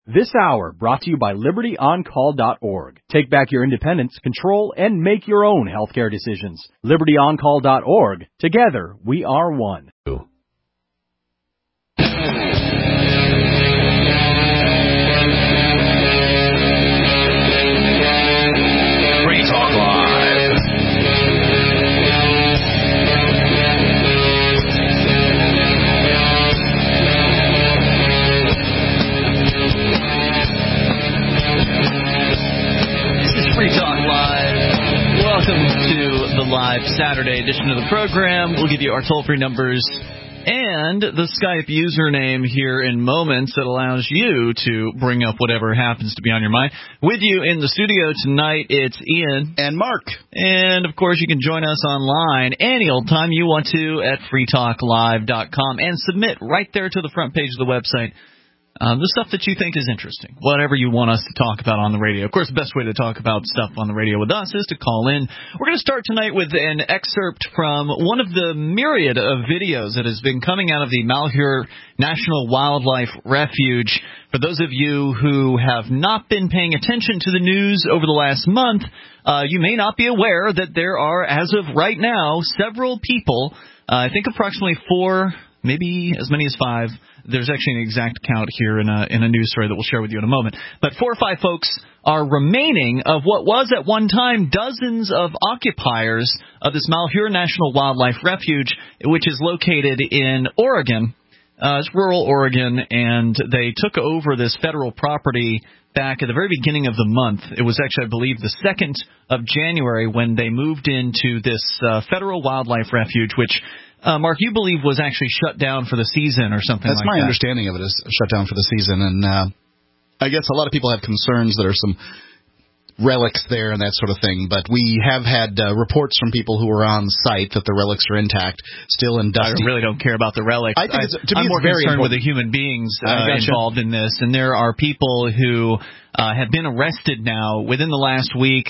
This hour brought to you by LibertyOnCall.org. Take back your independence, control, and make your own healthcare decisions. LibertyOnCall.org. Together, we are one. Free Talk Live. This is Free Talk Live. Welcome to the live Saturday edition of the program. We'll give you our toll-free numbers and the Skype username here in moments that allows you to bring up whatever happens to be on your mind. With you in the studio tonight, it's Ian. And Mark. And, of course, you can join us online any old time you want to at freetalklive.com and submit right there to the front page of the website the stuff that you think is interesting, whatever you want us to talk about on the radio. Of course, the best way to talk about stuff on the radio with us is to call in. We're going to start tonight with an excerpt from one of the myriad of videos that has been coming out of the Malheur National Wildlife Refuge. For those of you who have not been paying attention to the news over the last month, you may not be aware that there are, as of right now, several people, I think approximately 4, maybe as many as 5. There's actually an exact count here in a news story that we'll share with you in a moment. But 4 or 5 folks are remaining of what was at one time dozens of occupiers of this Malheur National Wildlife Refuge, which is located in Oregon. It's rural Oregon, and they took over this federal property back at the very beginning of the month. It was actually, I believe, the 2nd of January when they moved into this federal wildlife refuge, which Mark, you believe was actually shut down for the season or something like that. That's my understanding of it, is shut down for the season. And I guess a lot of people have concerns that there are some relics there and that sort of thing. But we have had reports from people who were on site that the relics are intact, still in dusty. I really don't care about the relics. I think I'm more concerned with the human beings involved in this. And there are people who have been arrested now within the last week.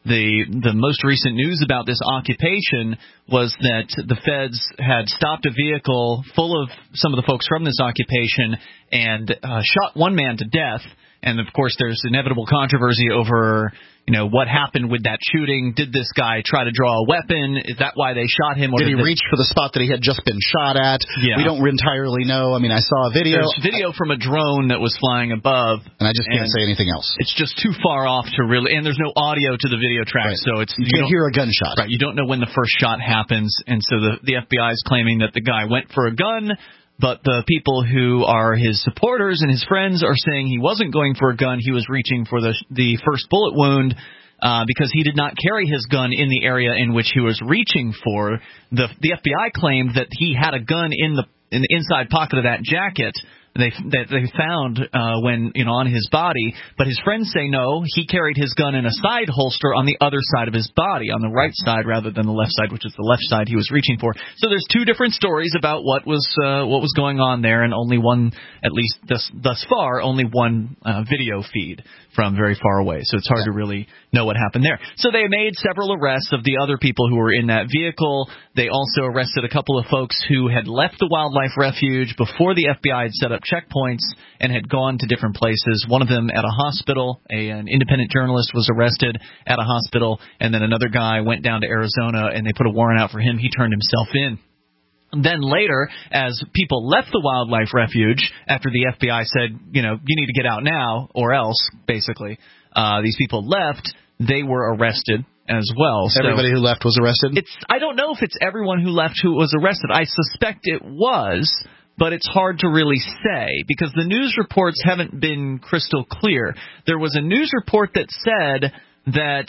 The most recent news about this occupation was that the feds had stopped a vehicle full of some of the folks from this occupation and shot one man to death. And, of course, there's inevitable controversy over, what happened with that shooting. Did this guy try to draw a weapon? Is that why they shot him? Or did he reach for the spot that he had just been shot at? Yeah. We don't entirely know. I mean, I saw a video. There's video from a drone that was flying above. And I just can't say anything else. It's just too far off to really – and there's no audio to the video track. Right. So it's you can't hear a gunshot. Right. You don't know when the first shot happens. And so the FBI is claiming that the guy went for a gun. But the people who are his supporters and his friends are saying he wasn't going for a gun. He was reaching for the first bullet wound because he did not carry his gun in the area in which he was reaching for. The FBI claimed that he had a gun in the inside pocket of that jacket that they found when on his body, but his friends say no, he carried his gun in a side holster on the other side of his body, on the right side rather than the left side, which is the left side he was reaching for. So there's 2 different stories about what was going on there, and only one, at least thus far, only one video feed from very far away. So it's hard to really know what happened there. So they made several arrests of the other people who were in that vehicle. They also arrested a couple of folks who had left the wildlife refuge before the FBI had set up checkpoints and had gone to different places. One of them at a hospital. An independent journalist was arrested at a hospital, and then another guy went down to Arizona, and they put a warrant out for him. He turned himself in. Then later, as people left the wildlife refuge, after the FBI said, you need to get out now or else, basically, these people left, they were arrested as well. Everybody who left was arrested? I don't know if it's everyone who left who was arrested. I suspect it was, but it's hard to really say because the news reports haven't been crystal clear. There was a news report that said that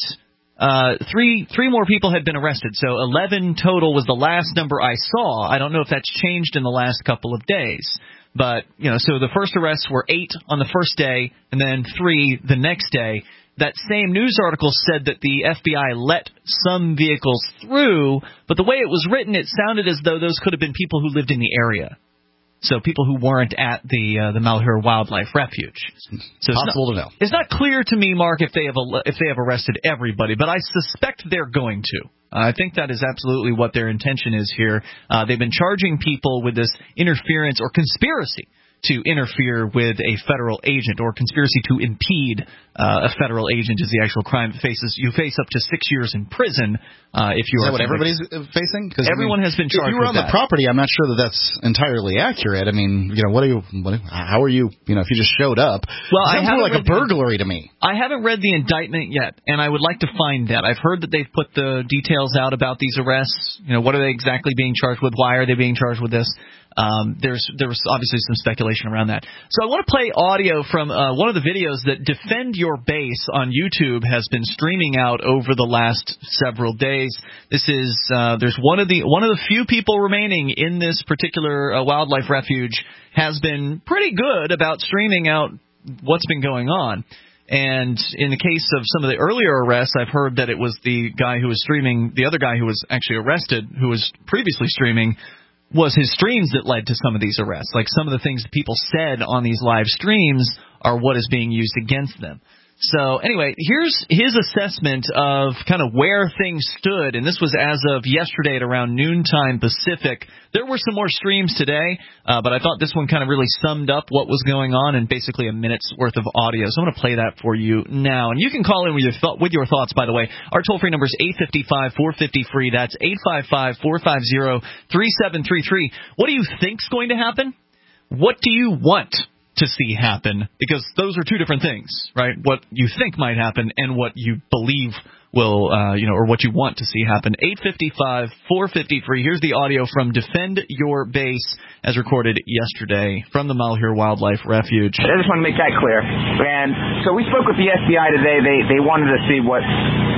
three more people had been arrested, so 11 total was the last number I saw. I don't know if that's changed in the last couple of days. But, so the first arrests were 8 on the first day and then 3 the next day. That same news article said that the FBI let some vehicles through, but the way it was written, it sounded as though those could have been people who lived in the area. So people who weren't at the Malheur Wildlife Refuge. So possible to know. It's not clear to me, Mark, if they have arrested everybody, but I suspect they're going to. I think that is absolutely what their intention is here. They've been charging people with this interference or conspiracy to interfere with a federal agent, or conspiracy to impede a federal agent is the actual crime it faces. You face up to 6 years in prison if you are. Is that what everybody's facing? Everyone has been charged. If you were on the property, I'm not sure that that's entirely accurate. I mean, how are you? If you just showed up, well, it sounds more like a burglary to me. I haven't read the indictment yet, and I would like to find that. I've heard that they've put the details out about these arrests. What are they exactly being charged with? Why are they being charged with this? There was obviously some speculation around that. So I want to play audio from one of the videos that Defend Your Base on YouTube has been streaming out over the last several days. This is there's one of the few people remaining in this particular wildlife refuge has been pretty good about streaming out what's been going on. And in the case of some of the earlier arrests, I've heard that it was the guy who was streaming, the other guy who was actually arrested, who was previously streaming, was his streams that led to some of these arrests. Like, some of the things that people said on these live streams are what is being used against them. So anyway, here's his assessment of kind of where things stood, and this was as of yesterday at around noontime Pacific. There were some more streams today, but I thought this one kind of really summed up what was going on in basically a minute's worth of audio. So I'm going to play that for you now, and you can call in with your thoughts, by the way. Our toll-free number is 855-450-FREE. That's 855-450-3733. What do you think's going to happen? What do you want to see happen? Because those are two different things, right? What you think might happen and what you believe will, or what you want to see happen. 855-450-FREE. Here's the audio from Defend Your Base as recorded yesterday from the Malheur Wildlife Refuge. I just want to make that clear. And so we spoke with the FBI today. They wanted to see what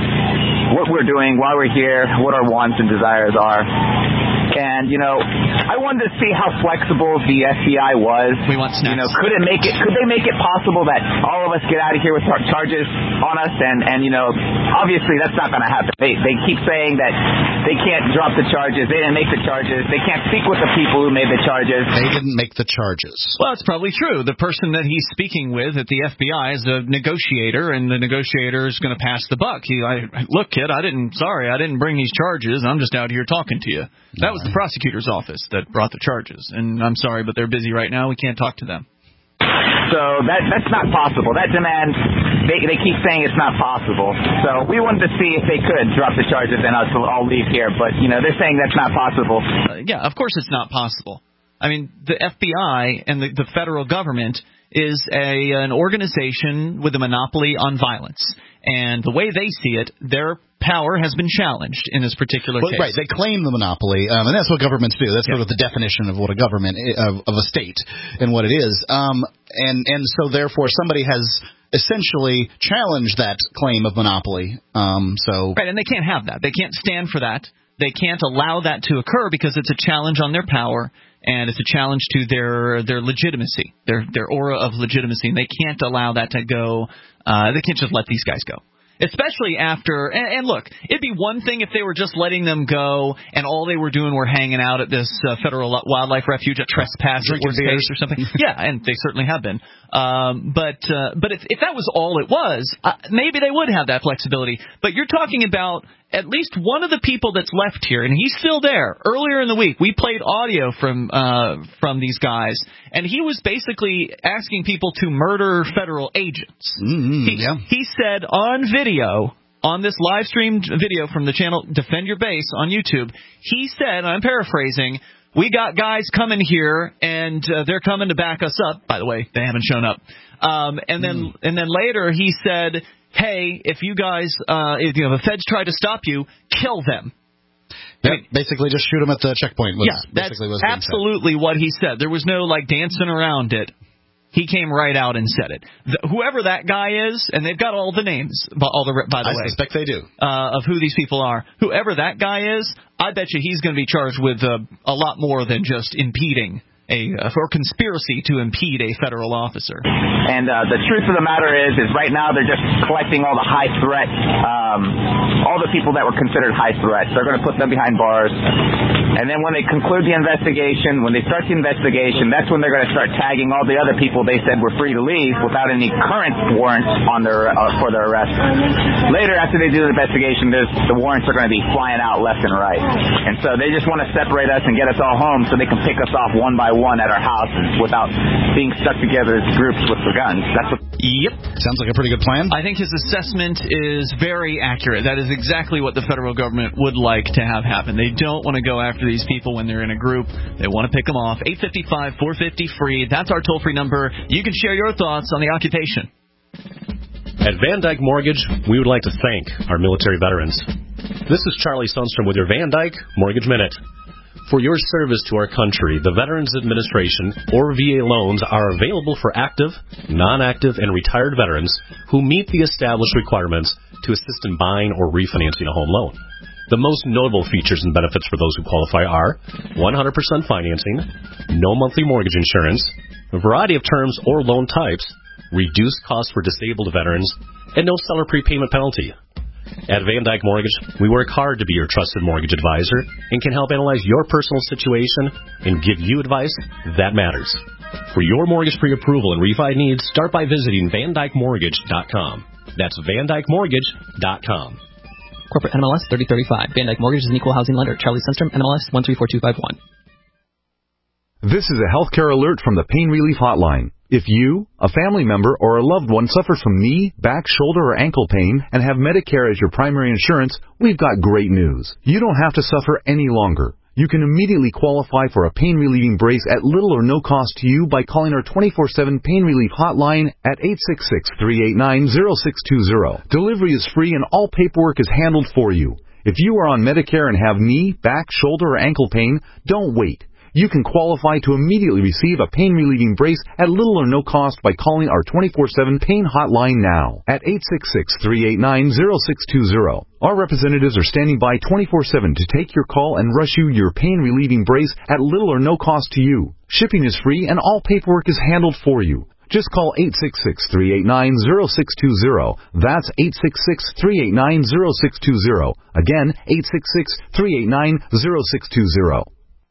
we're doing, why we're here, what our wants and desires are. And, I wanted to see how flexible the FBI was. We want snacks. Could they make it possible that all of us get out of here with charges on us? And obviously that's not going to happen. They keep saying that they can't drop the charges. They didn't make the charges. They can't speak with the people who made the charges. They didn't make the charges. Well, it's probably true. The person that he's speaking with at the FBI is a negotiator, and the negotiator is going to pass the buck. Look, kid, I didn't bring these charges. I'm just out here talking to you. That was the prosecutor's office that brought the charges, and I'm sorry, but they're busy right now. We can't talk to them. So that's not possible. That demand, they keep saying it's not possible. So we wanted to see if they could drop the charges and us all leave here, but they're saying that's not possible. Yeah, of course it's not possible. I mean, the FBI and the federal government is an organization with a monopoly on violence. And the way they see it, their power has been challenged in this particular case. Right, they claim the monopoly, and that's what governments do. That's sort of the definition of what a government, of a state, and what it is. And so therefore somebody has essentially challenged that claim of monopoly. Right, and they can't have that. They can't stand for that. They can't allow that to occur because it's a challenge on their power. And it's a challenge to their legitimacy, their aura of legitimacy, and they can't allow that to go. They can't just let these guys go. Especially after, and look, it'd be one thing if they were just letting them go and all they were doing were hanging out at this federal wildlife refuge, a trespass or something. Yeah, and they certainly have been. But if that was all it was, maybe they would have that flexibility. But you're talking about at least one of the people that's left here, and he's still there. Earlier in the week, we played audio from these guys, and he was basically asking people to murder federal agents. He said on video, on this live streamed video from the channel Defend Your Base on YouTube, he said, and I'm paraphrasing, "We got guys coming here, and they're coming to back us up." By the way, they haven't shown up. And then later he said, "Hey, if you guys, if the feds try to stop you, kill them." Yeah, basically just shoot them at the checkpoint. That's absolutely what he said. There was no dancing around it. He came right out and said it. Whoever that guy is, and they've got all the names, by the way. I suspect they do. Of who these people are. Whoever that guy is, I bet you he's going to be charged with a lot more than just impeding or conspiracy to impede a federal officer. And the truth of the matter is right now they're just collecting all the high threat, all the people that were considered high threats. They're going to put them behind bars. And then when they conclude the investigation, when they start the investigation, that's when they're going to start tagging all the other people they said were free to leave without any current warrants on their for their arrest. Later, after they do the investigation, the warrants are going to be flying out left and right. And so they just want to separate us and get us all home so they can pick us off one by one at our house without being stuck together as groups with the guns. That's what. Yep. Sounds like a pretty good plan. I think his assessment is very accurate. That is exactly what the federal government would like to have happen. They don't want to go after these people when they're in a group. They want to pick them off. 855-450-FREE. That's our toll-free number. You can share your thoughts on the occupation. At Van Dyke Mortgage, we would like to thank our military veterans. This is Charlie Sundstrom with your Van Dyke Mortgage Minute. For your service to our country, the Veterans Administration, or VA loans, are available for active, non-active, and retired veterans who meet the established requirements to assist in buying or refinancing a home loan. The most notable features and benefits for those who qualify are 100% financing, no monthly mortgage insurance, a variety of terms or loan types, reduced costs for disabled veterans, and no seller prepayment penalty. At Van Dyke Mortgage, we work hard to be your trusted mortgage advisor and can help analyze your personal situation and give you advice that matters. For your mortgage pre-approval and refi needs, start by visiting VanDykeMortgage.com. That's VanDykeMortgage.com. Corporate NMLS 3035. Van Dyke Mortgage is an equal housing lender. Charlie Sundstrom, NMLS 134251. This is a healthcare alert from the Pain Relief Hotline. If you, a family member, or a loved one suffers from knee, back, shoulder, or ankle pain and have Medicare as your primary insurance, we've got great news. You don't have to suffer any longer. You can immediately qualify for a pain-relieving brace at little or no cost to you by calling our 24/7 Pain Relief Hotline at 866-389-0620. Delivery is free and all paperwork is handled for you. If you are on Medicare and have knee, back, shoulder, or ankle pain, don't wait. You can qualify to immediately receive a pain-relieving brace at little or no cost by calling our 24/7 Pain Hotline now at 866-389-0620. Our representatives are standing by 24/7 to take your call and rush you your pain-relieving brace at little or no cost to you. Shipping is free and all paperwork is handled for you. Just call 866-389-0620. That's 866-389-0620. Again, 866-389-0620.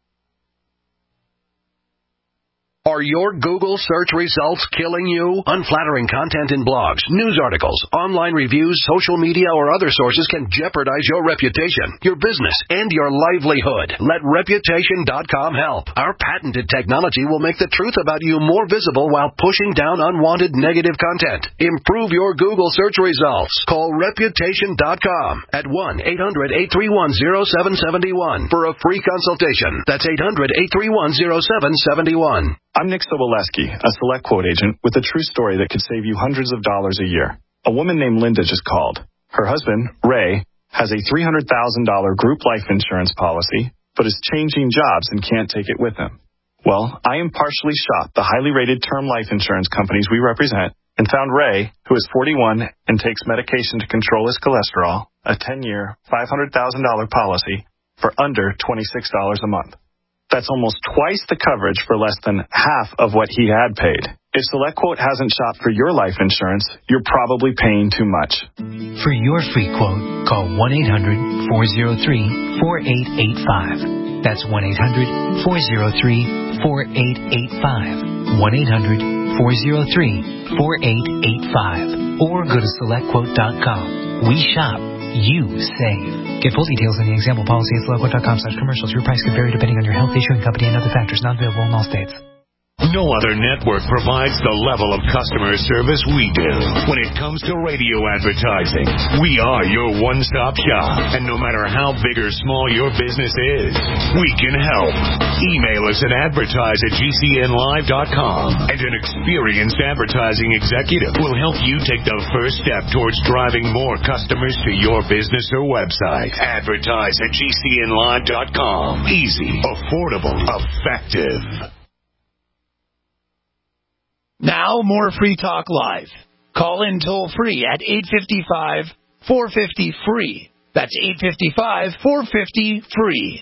Are your Google search results killing you? Unflattering content in blogs, news articles, online reviews, social media, or other sources can jeopardize your reputation, your business, and your livelihood. Let Reputation.com help. Our patented technology will make the truth about you more visible while pushing down unwanted negative content. Improve your Google search results. Call Reputation.com at 1-800-831-0771 for a free consultation. That's 800-831-0771. I'm Nick Soboleski, a Select Quote agent with a true story that could save you hundreds of dollars a year. A woman named Linda just called. Her husband, Ray, has a $300,000 group life insurance policy, but is changing jobs and can't take it with him. Well, I impartially shopped the highly rated term life insurance companies we represent and found Ray, who is 41 and takes medication to control his cholesterol, a 10-year, $500,000 policy for under $26 a month. That's almost twice the coverage for less than half of what he had paid. If SelectQuote hasn't shopped for your life insurance, you're probably paying too much. For your free quote, call 1-800-403-4885. That's 1-800-403-4885. 1-800-403-4885. Or go to SelectQuote.com. We shop. You save. Get full details in the example policy at SelectQuote.com/commercials. Your price could vary depending on your health, issuing company, and other factors. Not available in all states. No other network provides the level of customer service we do. When it comes to radio advertising, we are your one-stop shop. And no matter how big or small your business is, we can help. Email us at advertise@gcnlive.com, and an experienced advertising executive will help you take the first step towards driving more customers to your business or website. Advertise@gcnlive.com. Easy, affordable, effective. Now, more Free Talk Live. Call in toll-free at 855-450-FREE. That's 855-450-FREE.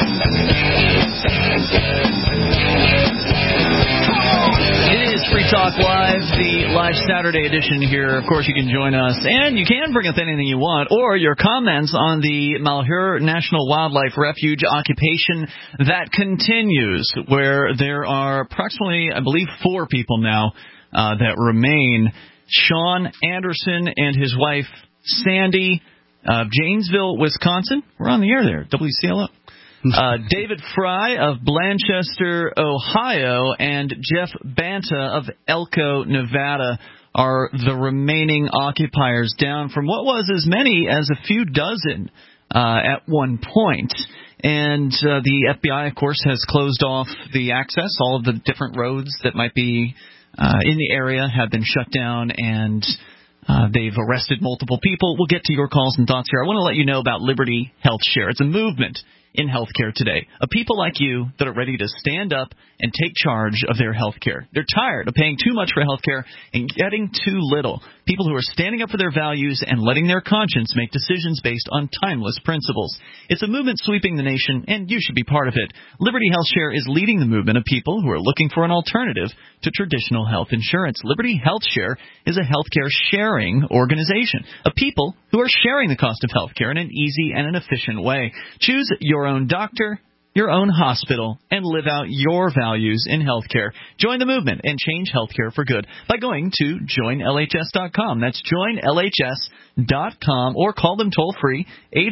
It is Free Talk Talk Live, the live Saturday edition here. Of course, you can join us, and you can bring up anything you want, or your comments on the Malheur National Wildlife Refuge occupation that continues, where there are approximately, I believe, 4 people now that remain. Sean Anderson and his wife, Sandy, Janesville, Wisconsin. We're on the air there, WCLO. David Fry of Blanchester, Ohio, and Jeff Banta of Elko, Nevada are the remaining occupiers, down from what was as many as a few dozen at one point. And the FBI, of course, has closed off the access. All of the different roads that might be in the area have been shut down, and they've arrested multiple people. We'll get to your calls and thoughts here. I want to let you know about Liberty Health Share. It's a movement in healthcare today, of people like you that are ready to stand up and take charge of their healthcare. They're tired of paying too much for healthcare and getting too little. People who are standing up for their values and letting their conscience make decisions based on timeless principles. It's a movement sweeping the nation, and you should be part of it. Liberty Health Share is leading the movement of people who are looking for an alternative to traditional health insurance. Liberty Health Share is a healthcare sharing organization of people who are sharing the cost of healthcare in an easy and an efficient way. Choose your own doctor, your own hospital, and live out your values in healthcare. Join the movement and change healthcare for good by going to joinlhs.com. That's joinlhs.com, or call them toll-free,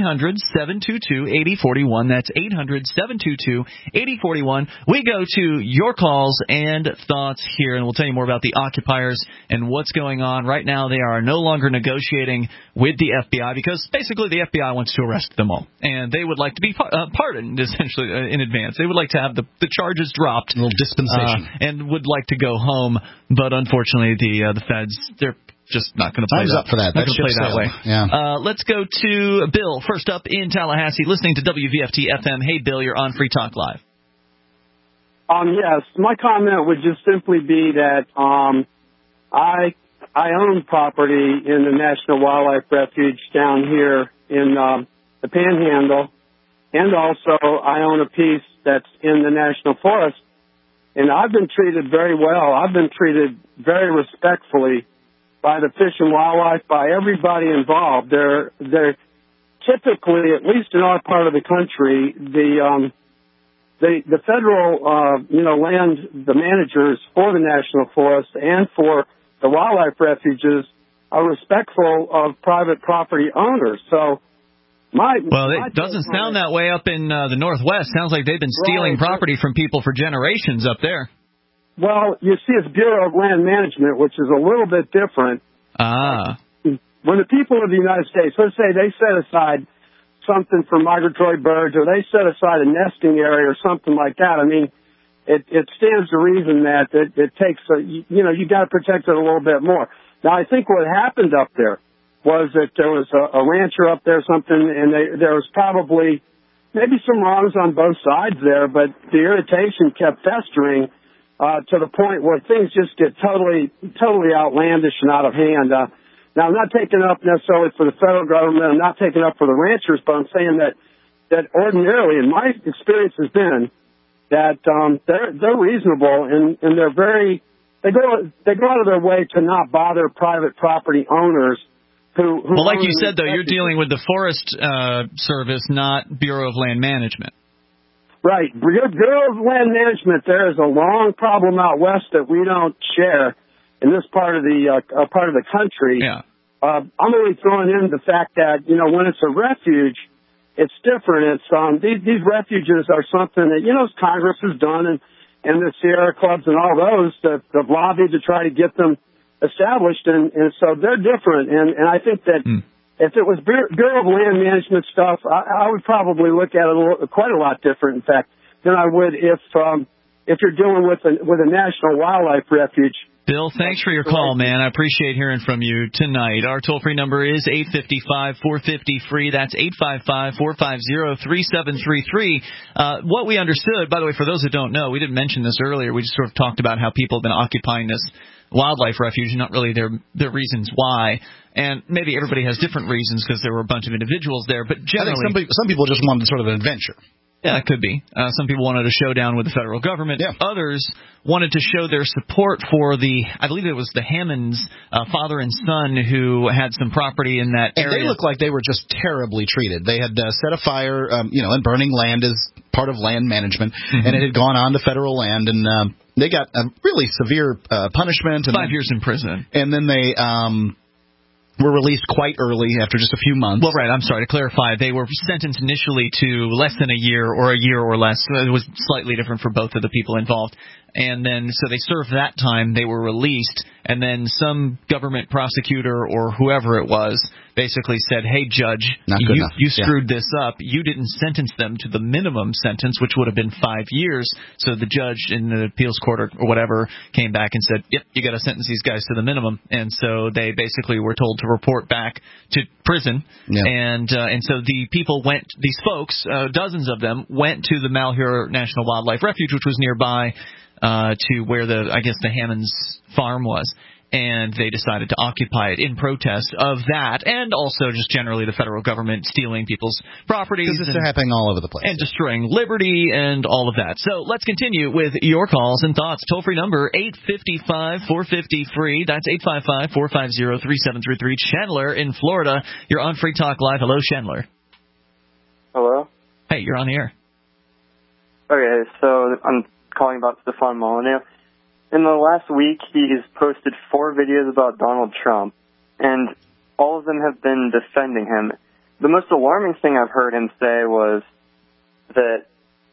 800-722-8041. That's 800-722-8041. We go to your calls and thoughts here, and we'll tell you more about the occupiers and what's going on. Right now, they are no longer negotiating with the FBI because basically the FBI wants to arrest them all, and they would like to be pardoned, essentially, in advance. They would like to have the charges dropped, a little dispensation, and would like to go home. But unfortunately, the feds, they're just not going to play Time's up for that. Not going to play that way. Yeah. Let's go to Bill, first up in Tallahassee, listening to WVFT FM. Hey, Bill, you're on Free Talk Live. Yes, my comment would just simply be that I own property in the National Wildlife Refuge down here in the Panhandle. And also, I own a piece that's in the National Forest, and I've been treated very well. I've been treated very respectfully by the Fish and Wildlife, by everybody involved. They're typically, at least in our part of the country, the federal, land, the managers for the National Forest and for the wildlife refuges are respectful of private property owners. So, it doesn't sound that way up in the Northwest. Sounds like they've been stealing property from people for generations up there. Well, you see, it's Bureau of Land Management, which is a little bit different. When the people of the United States, let's say they set aside something for migratory birds, or they set aside a nesting area or something like that, I mean, it stands to reason that it takes, you got to protect it a little bit more. Now, I think what happened up there was that there was a rancher up there, something, and there was probably maybe some wrongs on both sides there, but the irritation kept festering to the point where things just get totally outlandish and out of hand. Now, I'm not taking up necessarily for the federal government. I'm not taking up for the ranchers, but I'm saying that ordinarily, and my experience has been that they're reasonable and they're very they go out of their way to not bother private property owners. Well, like you said, though, you're dealing with the Forest Service, not Bureau of Land Management. Right. Bureau of Land Management, there is a long problem out west that we don't share in this part of the country. Yeah. I'm only throwing in the fact that, when it's a refuge, it's different. It's these refuges are something that, Congress has done, and the Sierra Clubs and all those that have lobbied to try to get them established, and so they're different. And I think that if it was Bureau of Land Management stuff, I would probably look at it quite a lot different, in fact, than I would if you're dealing with a National Wildlife Refuge. Bill, thanks for your call, man. I appreciate hearing from you tonight. Our toll-free number is 855-450-FREE. That's 855-450-3733. What we understood, by the way, for those who don't know, we didn't mention this earlier. We just sort of talked about how people have been occupying this wildlife refuge, not really their reasons why. And maybe everybody has different reasons because there were a bunch of individuals there. But generally, I think some people just wanted sort of an adventure. Yeah, it could be. Some people wanted a showdown with the federal government. Yeah. Others wanted to show their support for I believe it was the Hammonds, father and son, who had some property in that area. And they looked like they were just terribly treated. They had set a fire, and burning land is part of land management, and it had gone on to federal land, and they got a really severe punishment. And 5 years in prison. And then they were released quite early after just a few months. Well, right, I'm sorry, to clarify, they were sentenced initially to less than a year or less. It was slightly different for both of the people involved. And then, so they served that time, they were released, and then some government prosecutor or whoever it was basically said, hey, judge, you screwed this up. You didn't sentence them to the minimum sentence, which would have been 5 years. So the judge in the appeals court or whatever came back and said, yep, you got to sentence these guys to the minimum. And so they basically were told to report back to prison. Yeah. And so the people these folks, dozens of them, went to the Malheur National Wildlife Refuge, which was nearby, to where the Hammonds farm was, and they decided to occupy it in protest of that, and also just generally the federal government stealing people's properties. Because it's happening all over the place. And destroying liberty and all of that. So let's continue with your calls and thoughts. Toll-free number, 855-450-FREE. That's 855-450-3733. Chandler in Florida. You're on Free Talk Live. Hello, Chandler. Hello? Hey, you're on the air. Okay, so I'm calling about Stefan Molyneux. In the last week, he's posted 4 videos about Donald Trump, and all of them have been defending him. The most alarming thing I've heard him say was that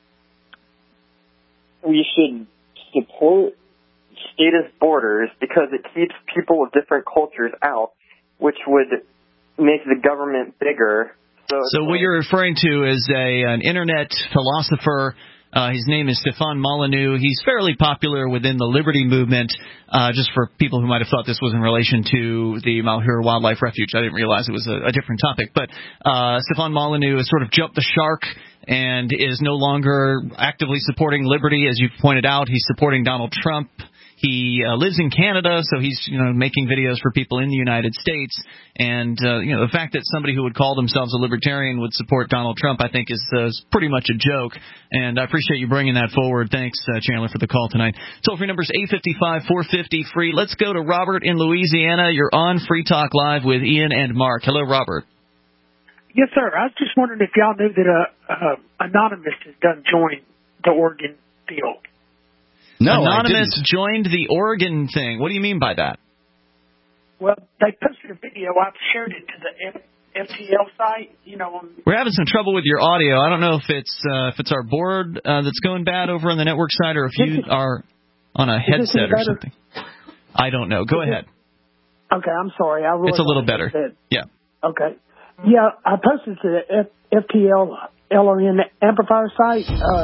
we should support statist borders because it keeps people of different cultures out, which would make the government bigger. So what you're referring to is an internet philosopher. His name is Stefan Molyneux. He's fairly popular within the liberty movement, just for people who might have thought this was in relation to the Malheur Wildlife Refuge. I didn't realize it was a different topic. But Stefan Molyneux has sort of jumped the shark and is no longer actively supporting liberty. As you pointed out, he's supporting Donald Trump. He lives in Canada, so he's making videos for people in the United States. And the fact that somebody who would call themselves a libertarian would support Donald Trump, I think, is pretty much a joke. And I appreciate you bringing that forward. Thanks, Chandler, for the call tonight. Toll-free number is 855-450-FREE. Let's go to Robert in Louisiana. You're on Free Talk Live with Ian and Mark. Hello, Robert. Yes, sir. I was just wondering if y'all knew that Anonymous has done join the Oregon deal. No, Anonymous joined the Oregon thing. What do you mean by that? Well, they posted a video. I've shared it to the FTL site. We're having some trouble with your audio. I don't know if it's our board that's going bad over on the network side, or if you are on a headset or something. I don't know. Go ahead. Okay, I'm sorry. It's a little better. Yeah. Okay. Yeah, I posted to the FTL LRN amplifier site.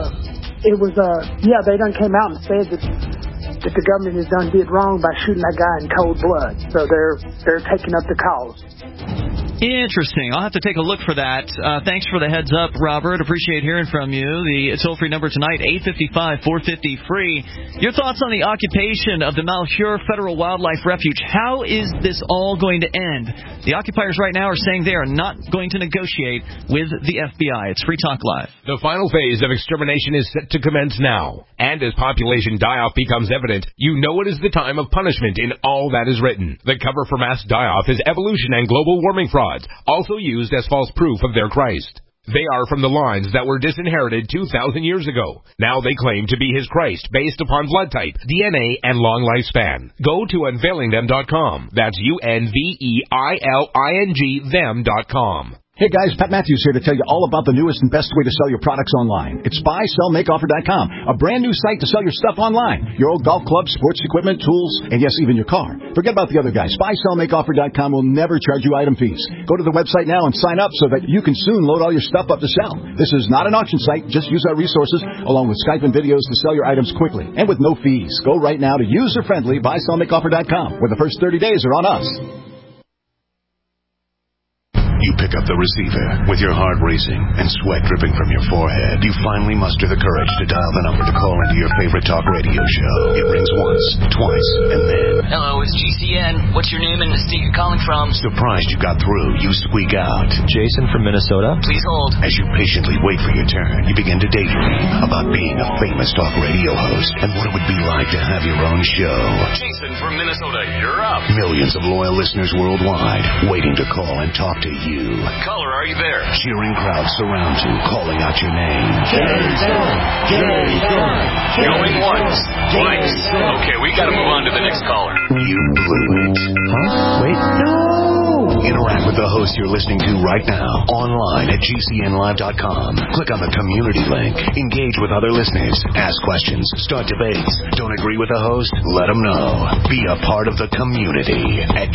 It was, they done came out and said that the government did wrong by shooting that guy in cold blood. So they're taking up the cause. Interesting. I'll have to take a look for that. Thanks for the heads up, Robert. Appreciate hearing from you. The toll-free number tonight, 855-450-FREE. Your thoughts on the occupation of the Malheur Federal Wildlife Refuge. How is this all going to end? The occupiers right now are saying they are not going to negotiate with the FBI. It's Free Talk Live. The final phase of extermination is set to commence now. And as population die-off becomes evident, you know it is the time of punishment in all that is written. The cover for mass die-off is evolution and global warming frauds, also used as false proof of their Christ. They are from the lines that were disinherited 2,000 years ago. Now they claim to be his Christ based upon blood type, DNA, and long lifespan. Go to unveilingthem.com. That's UNVEILING them.com. Hey guys, Pat Matthews here to tell you all about the newest and best way to sell your products online. It's buysellmakeoffer.com, a brand new site to sell your stuff online. Your old golf club, sports equipment, tools, and yes, even your car. Forget about the other guys. Buysellmakeoffer.com will never charge you item fees. Go to the website now and sign up so that you can soon load all your stuff up to sell. This is not an auction site. Just use our resources along with Skype and videos to sell your items quickly and with no fees. Go right now to user-friendly buysellmakeoffer.com, where the first 30 days are on us. You pick up the receiver. With your heart racing and sweat dripping from your forehead, you finally muster the courage to dial the number to call into your favorite talk radio show. It rings once, twice, and then... Hello, it's GCN. What's your name and the state you're calling from? Surprised you got through, you squeak out. Jason from Minnesota. Please hold. As you patiently wait for your turn, you begin to daydream about being a famous talk radio host and what it would be like to have your own show. Jason from Minnesota, you're up. Millions of loyal listeners worldwide waiting to call and talk to you. Caller, are you there? Cheering crowds surround you, calling out your name. Jason! Jason! Going once, twice. Okay, we gotta move on to the next caller. You blew it. Huh? Wait. No! Interact with the host you're listening to right now, online at GCNlive.com. Click on the community link. Engage with other listeners. Ask questions. Start debates. Don't agree with the host? Let them know. Be a part of the community at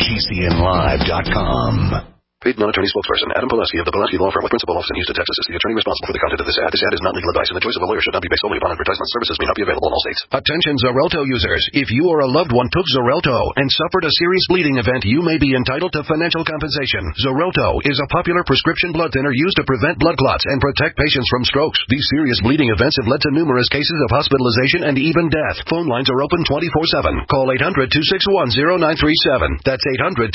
GCNlive.com. Paid non-attorney spokesperson Adam Pulaski of the Pulaski Law Firm with principal office in Houston, Texas, is the attorney responsible for the content of this ad. This ad is not legal advice, and the choice of a lawyer should not be based solely upon advertisement. Services may not be available in all states. Attention Xarelto users. If you or a loved one took Xarelto and suffered a serious bleeding event, you may be entitled to financial compensation. Xarelto is a popular prescription blood thinner used to prevent blood clots and protect patients from strokes. These serious bleeding events have led to numerous cases of hospitalization and even death. Phone lines are open 24/7. Call 800-261-0937. That's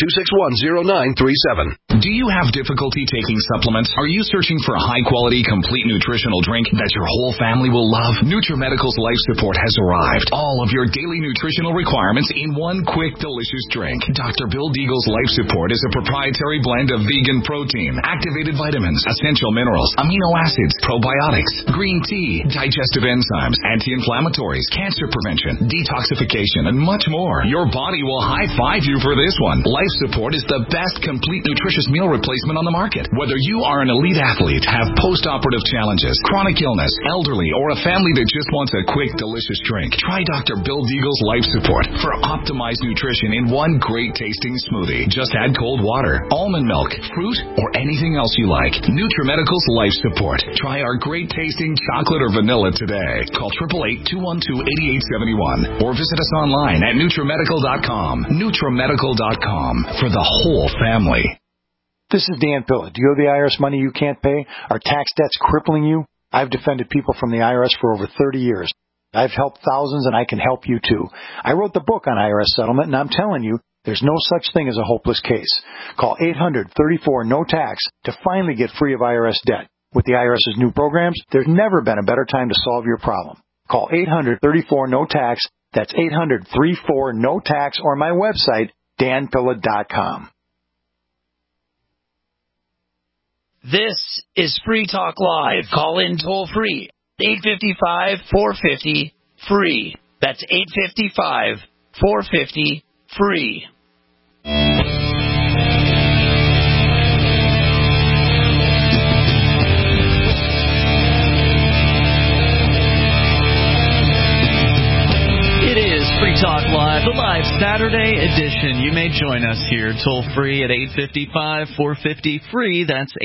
800-261-0937. Do you have difficulty taking supplements? Are you searching for a high-quality, complete nutritional drink that your whole family will love? NutriMedical's Life Support has arrived. All of your daily nutritional requirements in one quick, delicious drink. Dr. Bill Deagle's Life Support is a proprietary blend of vegan protein, activated vitamins, essential minerals, amino acids, probiotics, green tea, digestive enzymes, anti-inflammatories, cancer prevention, detoxification, and much more. Your body will high-five you for this one. Life Support is the best complete nutritious meal replacement on the market. Whether you are an elite athlete, have post-operative challenges, chronic illness, elderly, or a family that just wants a quick, delicious drink, try Dr. Bill Deagle's Life Support for optimized nutrition in one great-tasting smoothie. Just add cold water, almond milk, fruit, or anything else you like. NutriMedical's Life Support. Try our great-tasting chocolate or vanilla today. Call 888-212-8871 or visit us online at NutriMedical.com. NutriMedical.com for the whole family. This is Dan Pilla. Do you owe the IRS money you can't pay? Are tax debts crippling you? I've defended people from the IRS for over 30 years. I've helped thousands, and I can help you too. I wrote the book on IRS settlement, and I'm telling you, there's no such thing as a hopeless case. Call 800-34-NO-TAX to finally get free of IRS debt. With the IRS's new programs, there's never been a better time to solve your problem. Call 800-34-NO-TAX. That's 800-34-NO-TAX, or my website, danpilla.com. This is Free Talk Live. Call in toll free. 855-450-FREE. That's 855-450-FREE. Free Talk Live, the live Saturday edition. You may join us here toll free at 855-450-FREE. That's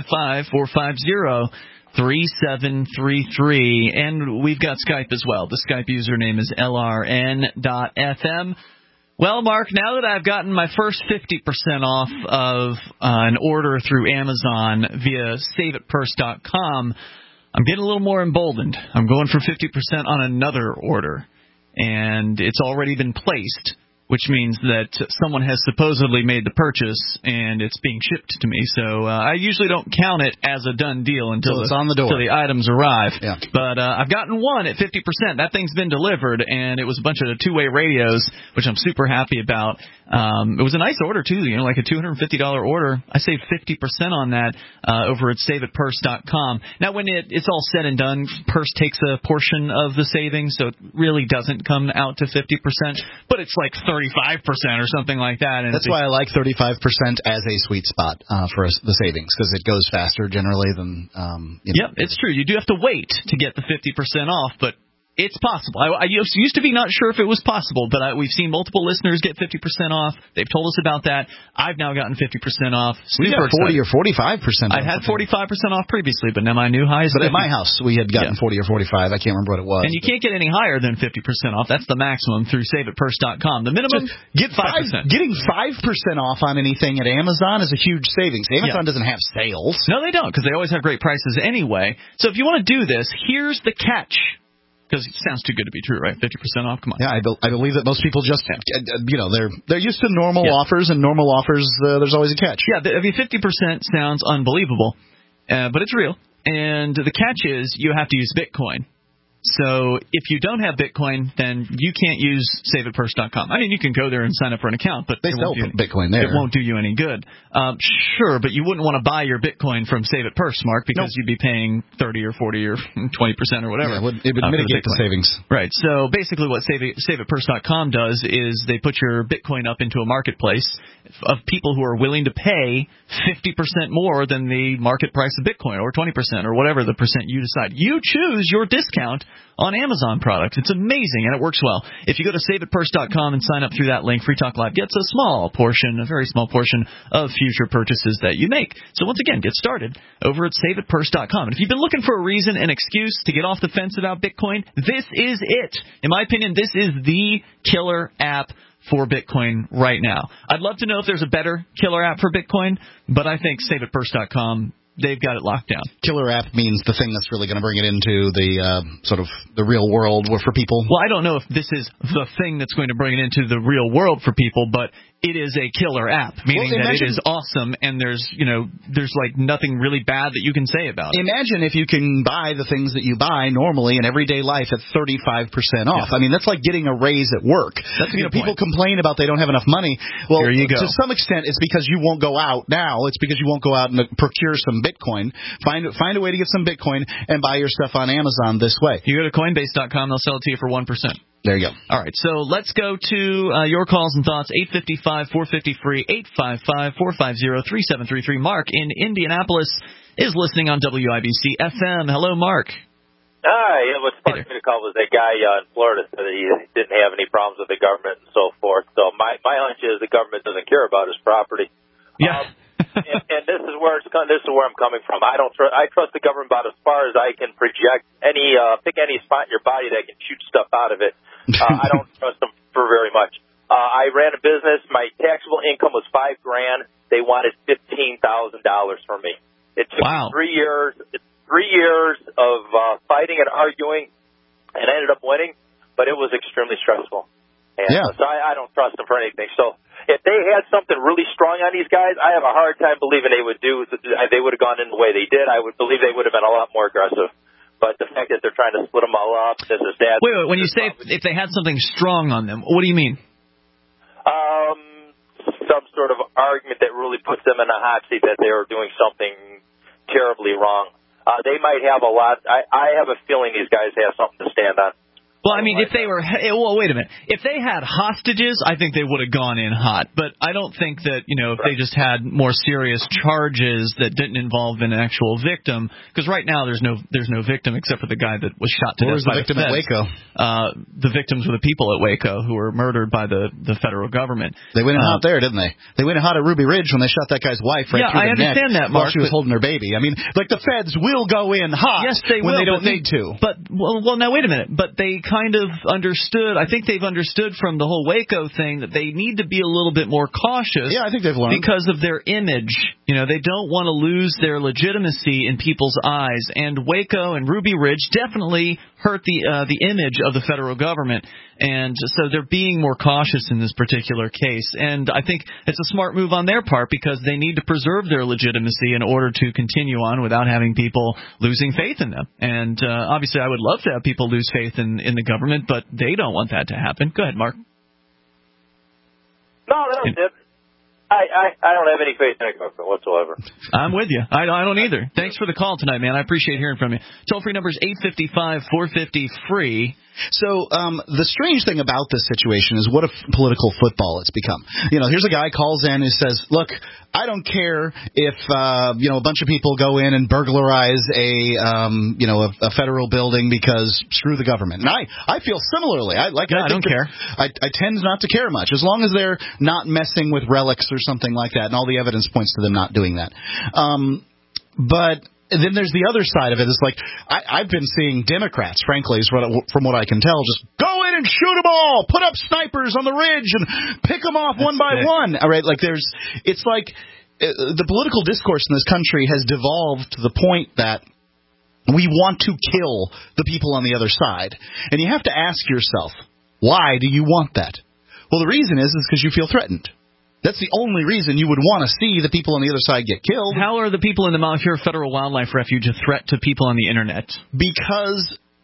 855-450-3733. And we've got Skype as well. The Skype username is LRN.FM. Well, Mark, now that I've gotten my first 50% off of an order through Amazon via SaveItPurse.com, I'm getting a little more emboldened. I'm going for 50% on another order. And it's already been placed, which means that someone has supposedly made the purchase and it's being shipped to me. So I usually don't count it as a done deal until it's on the door. Until the items arrive. Yeah. But I've gotten one at 50%. That thing's been delivered, and it was a bunch of two-way radios, which I'm super happy about. It was a nice order, too, like a $250 order. I saved 50% on that over at SaveItPurse.com. Now, when it's all said and done, Purse takes a portion of the savings, so it really doesn't come out to 50%, but it's like 35% or something like that. And that's why I like 35% as a sweet spot for the savings, because it goes faster generally than. Yep, it's true. You do have to wait to get the 50% off, but It's possible. I used to be not sure if it was possible, but we've seen multiple listeners get 50% off. They've told us about that. I've now gotten 50% off. We got 40 or 45% off. I had 45% off previously, but now my new high is 50%. But at my house, we had gotten 40 or 45. I can't remember what it was. And you can't get any higher than 50% off. That's the maximum through SaveItPurse.com. The minimum, get 5%. Getting 5% off on anything at Amazon is a huge savings. Amazon doesn't have sales. No, they don't, because they always have great prices anyway. So if you want to do this, here's the catch. Because it sounds too good to be true, right? 50% off, come on. Yeah, I believe that most people just, they're used to normal offers, and normal offers, there's always a catch. Yeah, 50% sounds unbelievable, but it's real. And the catch is you have to use Bitcoin. So if you don't have Bitcoin, then you can't use SaveItPurse.com. I mean, you can go there and sign up for an account, but they sell Bitcoin there. It won't do you any good. Sure, but you wouldn't want to buy your Bitcoin from Save It Purse, Mark, because you'd be paying 30 or 40 or 20% or whatever. Yeah, it would mitigate the savings. Right. So basically what SaveItPurse.com does is they put your Bitcoin up into a marketplace of people who are willing to pay 50% more than the market price of Bitcoin, or 20%, or whatever the percent you decide. You choose your discount on Amazon products. It's amazing, and it works well. If you go to SaveItPurse.com and sign up through that link, Free Talk Live gets a very small portion of future purchases that you make. So once again, get started over at SaveItPurse.com. And if you've been looking for a reason, an excuse to get off the fence about Bitcoin, this is it. In my opinion, this is the killer app for Bitcoin right now. I'd love to know if there's a better killer app for Bitcoin, but I think SaveItPurse.com, they've got it locked down. Killer app means the thing that's really going to bring it into the sort of the real world for people. Well, I don't know if this is the thing that's going to bring it into the real world for people, but it is a killer app, meaning that it is awesome, and there's like nothing really bad that you can say about it. Imagine if you can buy the things that you buy normally in everyday life at 35% off. I mean, that's like getting a raise at work. That's a good people complain about they don't have enough money. Well, here you go. To some extent, it's because you won't go out now. It's because you won't go out and procure some Bitcoin. Find a way to get some Bitcoin and buy your stuff on Amazon this way. You go to Coinbase.com, they'll sell it to you for 1%. There you go. All right, so let's go to your calls and thoughts. 855-450-FREE, 855-450-3733. Mark in Indianapolis is listening on WIBC FM. Hello, Mark. Hi. What sparked me to call was that guy in Florida said that he didn't have any problems with the government and so forth. So my hunch is the government doesn't care about his property. Yeah. and this is where I'm coming from. I trust the government about as far as I can project pick any spot in your body that can shoot stuff out of it. I don't trust them for very much. I ran a business. My taxable income was $5,000. They wanted $15,000 from me. It took 3 years. 3 years of fighting and arguing, and I ended up winning. But it was extremely stressful. And so I don't trust them for anything. So if they had something really strong on these guys, I have a hard time believing they would have gone in the way they did. I would believe they would have been a lot more aggressive. But the fact that they're trying to split them all up, this is that. Wait, when you say if they had something strong on them, what do you mean? Some sort of argument that really puts them in a hot seat that they are doing something terribly wrong. They might have a lot. I have a feeling these guys have something to stand on. Well, I mean, if they were – well, wait a minute. If they had hostages, I think they would have gone in hot. But I don't think that, if they just had more serious charges that didn't involve an actual victim – because right now there's no victim except for the guy that was shot to death by the feds. Who was the victim at Waco? The victims were the people at Waco who were murdered by the federal government. They went in hot there, didn't they? They went in hot at Ruby Ridge when they shot that guy's wife right through the neck. Yeah, I understand that, Mark. While she was holding her baby. I mean, like the feds will go in hot when they don't need to. But, well, now wait a minute. But they kind of understood. I think they've understood from the whole Waco thing that they need to be a little bit more cautious. Yeah, I think they've learned. Because of their image. They don't want to lose their legitimacy in people's eyes. And Waco and Ruby Ridge definitely hurt the image of the federal government. And so they're being more cautious in this particular case. And I think it's a smart move on their part because they need to preserve their legitimacy in order to continue on without having people losing faith in them. And obviously I would love to have people lose faith in the government, but they don't want that to happen. Go ahead, Mark. No, that's it. I don't have any faith in the government whatsoever. I'm with you. I don't either. Thanks for the call tonight, man. I appreciate hearing from you. Toll-free number is 855-450-FREE. So the strange thing about this situation is what a political football it's become. Here's a guy calls in who says, look, I don't care if a bunch of people go in and burglarize a federal building because screw the government. And I feel similarly. I don't care. I tend not to care much as long as they're not messing with relics or something like that, and all the evidence points to them not doing that. But then there's the other side of it. It's like I've been seeing Democrats, frankly, from what I can tell, just go in and shoot them all, put up snipers on the ridge and pick them off one by one. All right, it's like the political discourse in this country has devolved to the point that we want to kill the people on the other side, and you have to ask yourself, why do you want that? Well, the reason is because you feel threatened. That's the only reason you would want to see the people on the other side get killed. How are the people in the Malheur Federal Wildlife Refuge a threat to people on the Internet? Because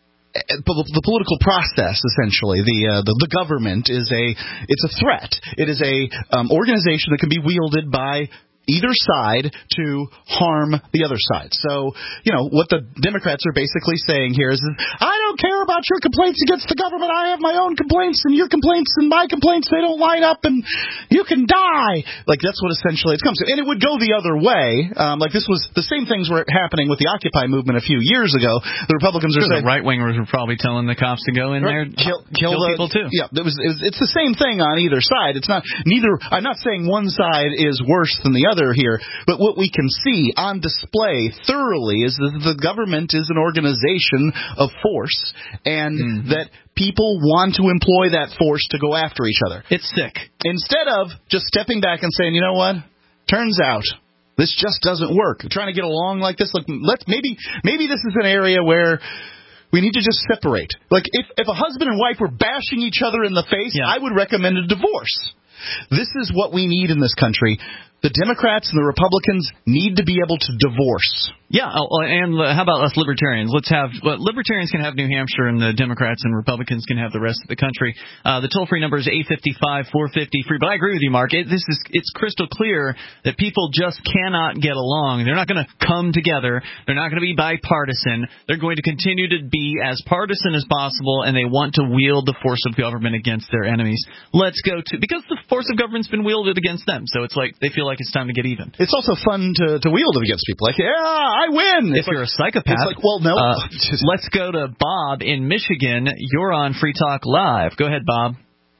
the political process, essentially, the government it's a threat. It is a organization that can be wielded by either side to harm the other side. So, what the Democrats are basically saying here is, I don't care about your complaints against the government. I have my own complaints, and your complaints and my complaints, they don't line up, and you can die. That's what essentially it comes to. And it would go the other way. This was the same things were happening with the Occupy movement a few years ago. The Republicans are saying... The right-wingers were probably telling the cops to go in there and kill people, too. Yeah, it's the same thing on either side. It's not neither. I'm not saying one side is worse than the other here, but what we can see on display thoroughly is that the government is an organization of force, and that people want to employ that force to go after each other. It's sick. Instead of just stepping back and saying, you know what, turns out this just doesn't work. We're trying to get along like this. Maybe this is an area where we need to just separate. If a husband and wife were bashing each other in the face, I would recommend a divorce. This is what we need in this country. The Democrats and the Republicans need to be able to divorce. Yeah, and how about us libertarians? Libertarians can have New Hampshire, and the Democrats and Republicans can have the rest of the country. The toll-free number is 855-450-FREE. But I agree with you, Mark. It's crystal clear that people just cannot get along. They're not going to come together. They're not going to be bipartisan. They're going to continue to be as partisan as possible, and they want to wield the force of government against their enemies. Because the force of government's been wielded against them, so it's like they feel like it's time to get even. It's also fun to wield it against people. I win. If you're a psychopath. It's well, no. Let's go to Bob in Michigan. You're on Free Talk Live. Go ahead, Bob.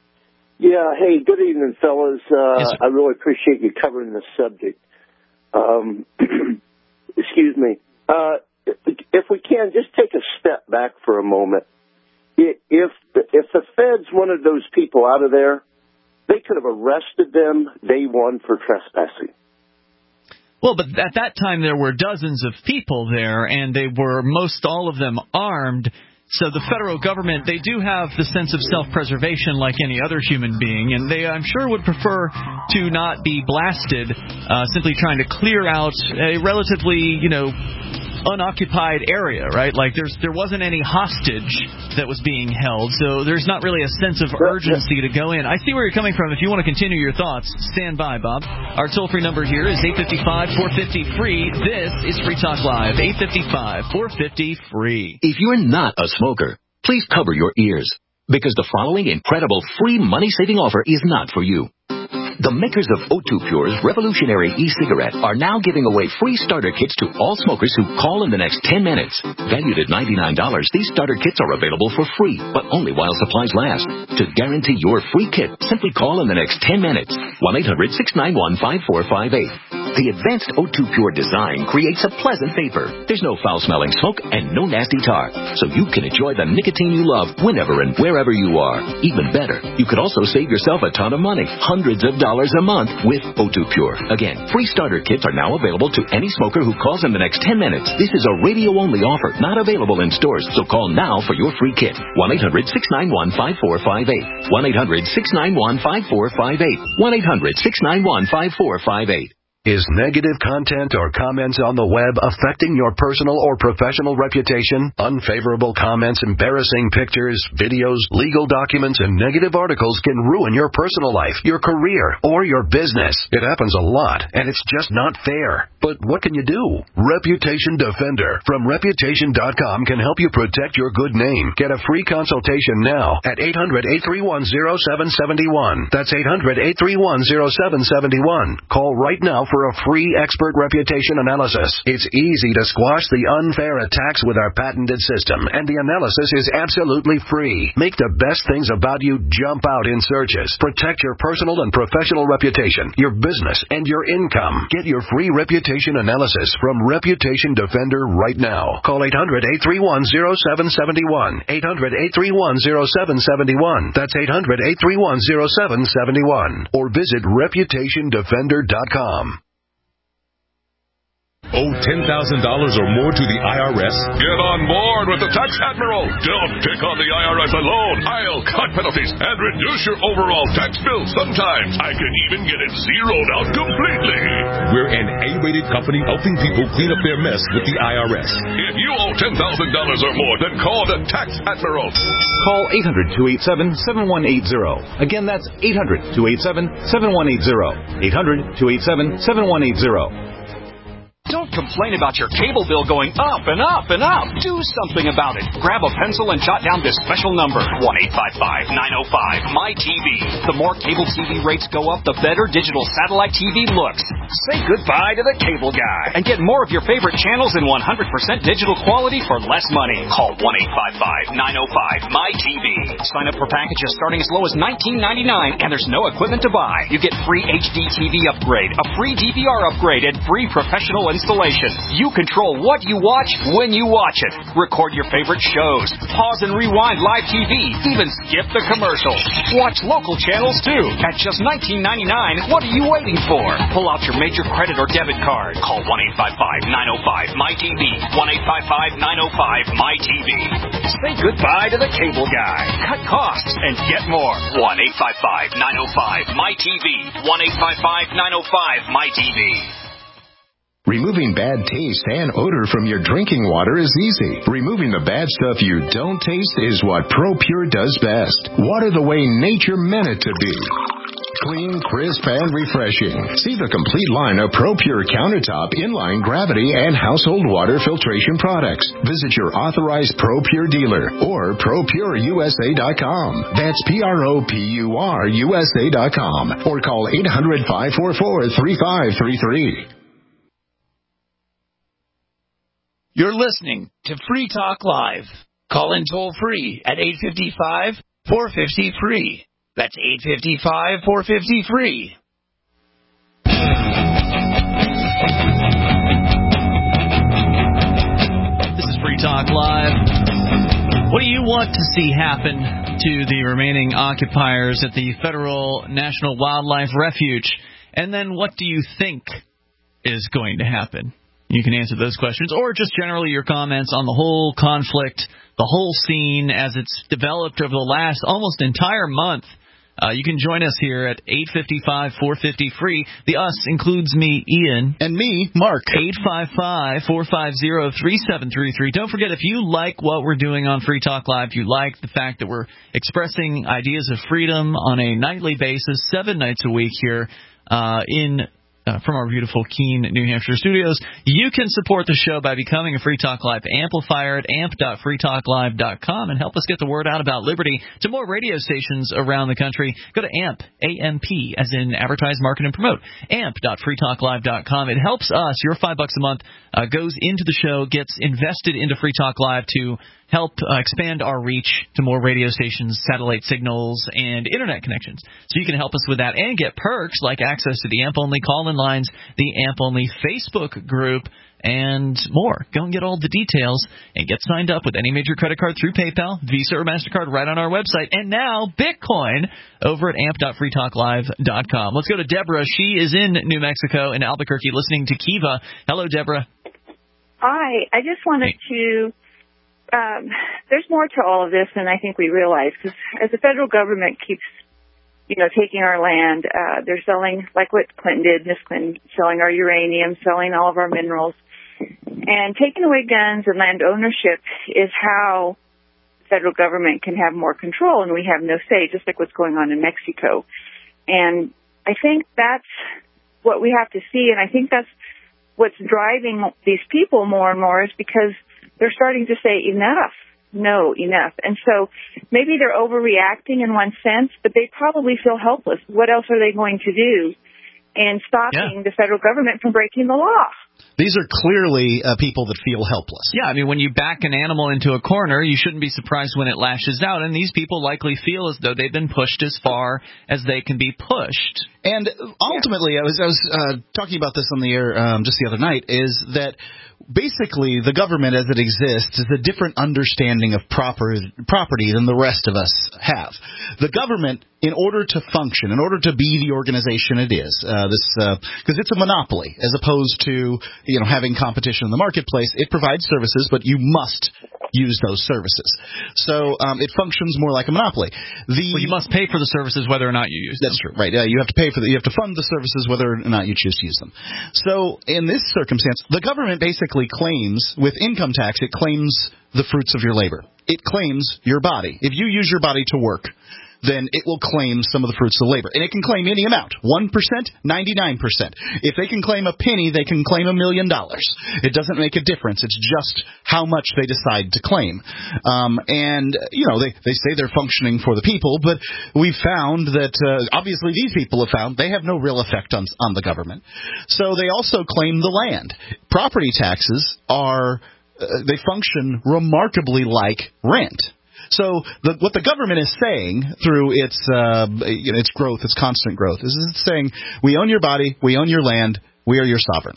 Yeah, hey, good evening, fellas. Yes, I really appreciate you covering this subject. Excuse me. If we can, just take a step back for a moment. If the feds wanted those people out of there, they could have arrested them day one for trespassing. Well, but at that time there were dozens of people there, and they were most all of them armed. So the federal government, they do have the sense of self-preservation like any other human being, and they, I'm sure, would prefer to not be blasted simply trying to clear out a relatively, unoccupied area, right? There wasn't any hostage that was being held, so there's not really a sense of urgency to go in. I see where you're coming from. If you want to continue your thoughts, stand by, Bob. Our toll-free number here is 855-450-FREE. This is Free Talk Live, 855-450-FREE. If you're not a smoker, please cover your ears, because the following incredible free money-saving offer is not for you. The makers of O2 Pure's revolutionary e-cigarette are now giving away free starter kits to all smokers who call in the next 10 minutes. Valued at $99, these starter kits are available for free, but only while supplies last. To guarantee your free kit, simply call in the next 10 minutes. 1-800-691-5458. The advanced O2 Pure design creates a pleasant vapor. There's no foul-smelling smoke and no nasty tar, so you can enjoy the nicotine you love whenever and wherever you are. Even better, you could also save yourself a ton of money, hundreds of dollars a month with O2 Pure. Again, free starter kits are now available to any smoker who calls in the next 10 minutes. This is a radio-only offer, not available in stores, so call now for your free kit. 1-800-691-5458. 1-800-691-5458. 1-800-691-5458. Is negative content or comments on the web affecting your personal or professional reputation? Unfavorable comments, embarrassing pictures, videos, legal documents, and negative articles can ruin your personal life, your career, or your business. It happens a lot, and it's just not fair. But what can you do? Reputation Defender from Reputation.com can help you protect your good name. Get a free consultation now at 800-831-0771. That's 800-831-0771. Call right now for a free expert reputation analysis. It's easy to squash the unfair attacks with our patented system, and the analysis is absolutely free. Make the best things about you jump out in searches. Protect your personal and professional reputation, your business, and your income. Get your free reputation analysis from Reputation Defender right now. Call 800-831-0771. 800-831-0771. That's 800-831-0771. Or visit ReputationDefender.com. Owe $10,000 or more to the IRS? Get on board with the Tax Admiral. Don't pick on the IRS alone. I'll cut penalties and reduce your overall tax bill. Sometimes I can even get it zeroed out completely. We're an A-rated company helping people clean up their mess with the IRS. If you owe $10,000 or more, then call the Tax Admiral. Call 800-287-7180. Again, that's 800-287-7180. 800-287-7180. Don't complain about your cable bill going up and up and up. Do something about it. Grab a pencil and jot down this special number, 1-855-905-MY-TV. The more cable TV rates go up, the better digital satellite TV looks. Say goodbye to the cable guy and get more of your favorite channels in 100% digital quality for less money. Call 1-855-905-MY-TV. Sign up for packages starting as low as $19.99, and there's no equipment to buy. You get free HD TV upgrade, a free DVR upgrade, and free professional installation. You control what you watch when you watch it. Record your favorite shows. Pause and rewind live TV. Even skip the commercials. Watch local channels too. At just $19.99, what are you waiting for? Pull out your major credit or debit card. Call 1-855-905-MY-TV. 1-855-905-MY-TV. Say goodbye to the cable guy. Cut costs and get more. 1-855-905-MY-TV. 1-855-905-MY-TV. Removing bad taste and odor from your drinking water is easy. Removing the bad stuff you don't taste is what ProPure does best. Water the way nature meant it to be. Clean, crisp, and refreshing. See the complete line of ProPure countertop, inline, gravity, and household water filtration products. Visit your authorized ProPure dealer or ProPureUSA.com. That's ProPureUSA.com. Or call 800-544-3533. You're listening to Free Talk Live. Call in toll free at 855-450-FREE. That's 855-450-FREE. This is Free Talk Live. What do you want to see happen to the remaining occupiers at the Federal National Wildlife Refuge? And then what do you think is going to happen? You can answer those questions, or just generally your comments on the whole conflict, the whole scene as it's developed over the last almost entire month. You can join us here at 855-450-FREE. The us includes me, Ian. And me, Mark. 855-450-3733. Don't forget, if you like what we're doing on Free Talk Live, if you like the fact that we're expressing ideas of freedom on a nightly basis, 7 nights a week here from our beautiful Keene, New Hampshire studios, you can support the show by becoming a Free Talk Live amplifier at amp.freetalklive.com and help us get the word out about liberty to more radio stations around the country. Go to AMP, A-M-P, as in advertise, market, and promote, amp.freetalklive.com. It helps us. Your $5 a month goes into the show, gets invested into Free Talk Live to help expand our reach to more radio stations, satellite signals, and internet connections. So you can help us with that and get perks like access to the AMP-only call-in lines, the AMP-only Facebook group, and more. Go and get all the details and get signed up with any major credit card through PayPal, Visa, or MasterCard right on our website. And now, Bitcoin over at amp.freetalklive.com. Let's go to Deborah. She is in New Mexico, in Albuquerque, listening to Kiva. Hello, Deborah. Hi. I just wanted to... there's more to all of this than I think we realize, because as the federal government keeps, taking our land. They're selling, like what Clinton did, Miss Clinton, selling our uranium, selling all of our minerals. And taking away guns and land ownership is how the federal government can have more control, and we have no say, just like what's going on in Mexico. And I think that's what we have to see, and I think that's what's driving these people more and more, is because they're starting to say enough. No, enough. And so maybe they're overreacting in one sense, but they probably feel helpless. What else are they going to do in stopping the federal government from breaking the law? These are clearly people that feel helpless. Yeah, I mean, when you back an animal into a corner, you shouldn't be surprised when it lashes out. And these people likely feel as though they've been pushed as far as they can be pushed. And ultimately, I was talking about this on the air just the other night, is that basically the government as it exists is a different understanding of property than the rest of us have. The government, in order to function, in order to be the organization it is, because it's a monopoly as opposed to having competition in the marketplace, it provides services, but you must use those services. So it functions more like a monopoly. Well, you must pay for the services whether or not you use them. That's true, right? You have to pay for you have to fund the services whether or not you choose to use them. So in this circumstance, the government basically claims, with income tax, it claims the fruits of your labor. It claims your body. If you use your body to work, then it will claim some of the fruits of labor. And it can claim any amount, 1%, 99%. If they can claim a penny, they can claim $1 million. It doesn't make a difference. It's just how much they decide to claim. And they say they're functioning for the people, but we've found that, obviously these people have found, they have no real effect on the government. So they also claim the land. Property taxes they function remarkably like rent. So what the government is saying through its growth, its constant growth, is it's saying, we own your body, we own your land, we are your sovereign.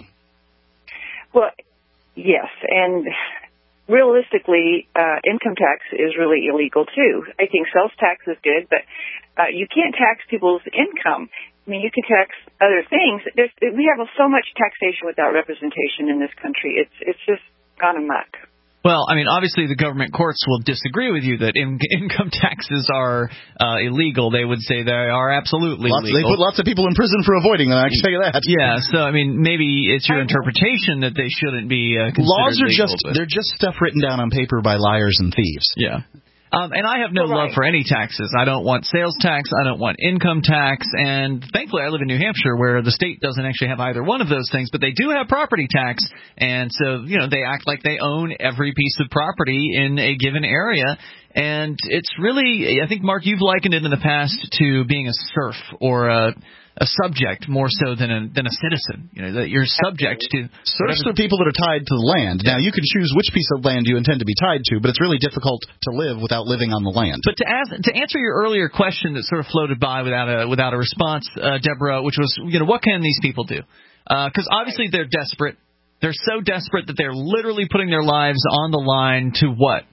Well, yes, and realistically, income tax is really illegal too. I think sales tax is good, but you can't tax people's income. I mean, you can tax other things. We have so much taxation without representation in this country. It's just gone amok. Well, I mean, obviously the government courts will disagree with you that income taxes are illegal. They would say they are absolutely legal. They put lots of people in prison for avoiding them, I can tell you that. Yeah, so, I mean, maybe it's your interpretation that they shouldn't be considered laws are legal, they're just stuff written down on paper by liars and thieves. Yeah. And I have no love for any taxes. I don't want sales tax. I don't want income tax. And thankfully, I live in New Hampshire, where the state doesn't actually have either one of those things, but they do have property tax. And so, they act like they own every piece of property in a given area. And it's really, I think, Mark, you've likened it in the past to being a serf or a subject more so than a citizen. That you're subject to. Serfs are people that are tied to the land. Now, you can choose which piece of land you intend to be tied to, but it's really difficult to live without living on the land. But to answer your earlier question that sort of floated by without a response, Deborah, which was, what can these people do? Because obviously they're desperate. They're so desperate that they're literally putting their lives on the line to what?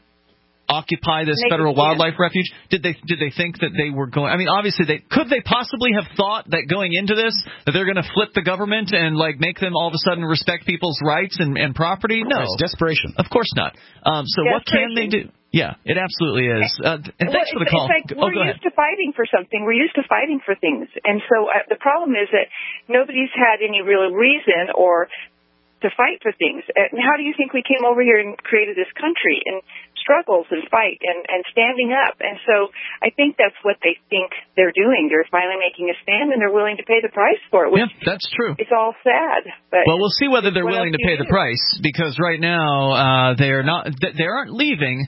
Occupy this federal wildlife refuge? Did they think that they were going? I mean, obviously, could they possibly have thought that going into this that they're going to flip the government and make them all of a sudden respect people's rights and property? No, it's desperation. Of course not. So what can they do? Yeah, it absolutely is. And thanks for the call. It's like we're used to fighting for something. We're used to fighting for things, and so the problem is that nobody's had any real reason or to fight for things. And how do you think we came over here and created this country and struggles and fight and standing up? And so I think that's what they think they're doing. They're finally making a stand, and they're willing to pay the price for it. Yeah, that's true. It's all sad. But well, we'll see whether they're willing to pay the price, because right now they aren't leaving.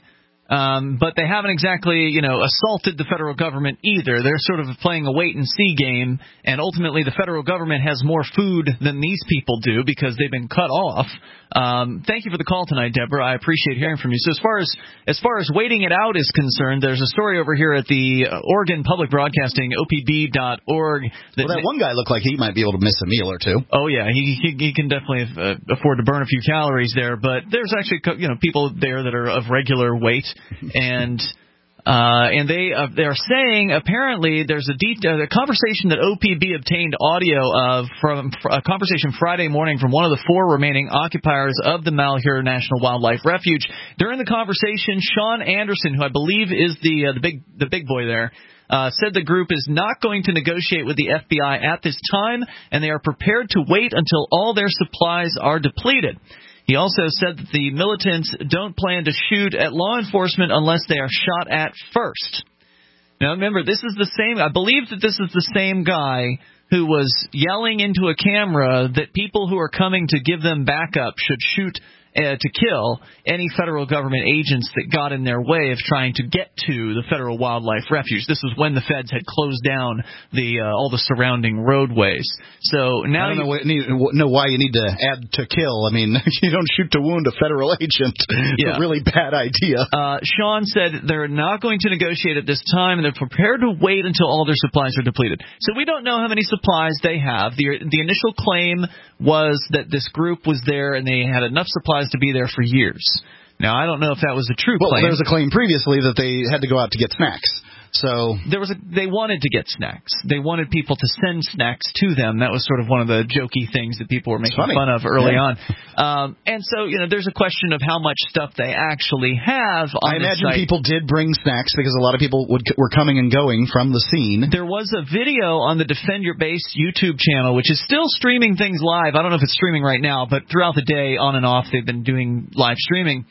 But they haven't exactly, assaulted the federal government either. They're sort of playing a wait-and-see game, and ultimately the federal government has more food than these people do because they've been cut off. Thank you for the call tonight, Deborah. I appreciate hearing from you. So as far as waiting it out is concerned, there's a story over here at the Oregon Public Broadcasting, opb.org. That one guy looked like he might be able to miss a meal or two. Oh, yeah. He can definitely afford to burn a few calories there. But there's actually people there that are of regular weight. And And they are saying apparently there's a conversation that OPB obtained audio of from a conversation Friday morning from one of the 4 remaining occupiers of the Malheur National Wildlife Refuge. During the conversation, Sean Anderson, who I believe is the big boy there, said the group is not going to negotiate with the FBI at this time, and they are prepared to wait until all their supplies are depleted. He also said that the militants don't plan to shoot at law enforcement unless they are shot at first. Now, remember, this is the same. I believe that this is the same guy who was yelling into a camera that people who are coming to give them backup should shoot to kill any federal government agents that got in their way of trying to get to the Federal Wildlife Refuge. This was when the feds had closed down all the surrounding roadways. So now I don't know why you need to add to kill. I mean, you don't shoot to wound a federal agent. It's a really bad idea. Sean said they're not going to negotiate at this time, and they're prepared to wait until all their supplies are depleted. So we don't know how many supplies they have. The initial claim was that this group was there and they had enough supplies to be there for years. Now, I don't know if that was a true claim. Well, there was a claim previously that they had to go out to get snacks. So they wanted to get snacks. They wanted people to send snacks to them. That was sort of one of the jokey things that people were making fun of early on. And so, there's a question of how much stuff they actually have on I imagine site. people did bring snacks because a lot of people were coming and going from the scene. There was a video on the Defend Your Base YouTube channel, which is still streaming things live. I don't know if it's streaming right now, but throughout the day, on and off, they've been doing live streaming.